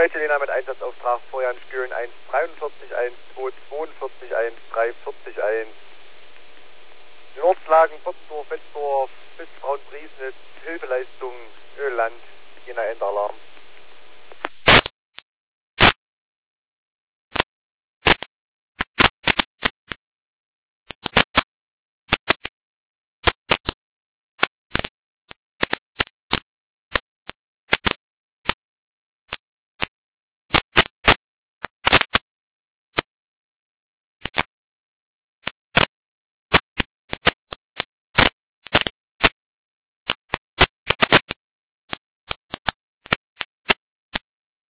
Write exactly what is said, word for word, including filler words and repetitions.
Feuerwehr Helena mit Einsatzauftrag Vorjahren Stühlen eins dreiundvierzig, eins zwei zweiundvierzig, eins drei vierzig, eins. Die Ortslagen Bottendorf, Wetzdorf bis Braunbriesnitz, Hilfeleistung, Öland, Jena Endalarm.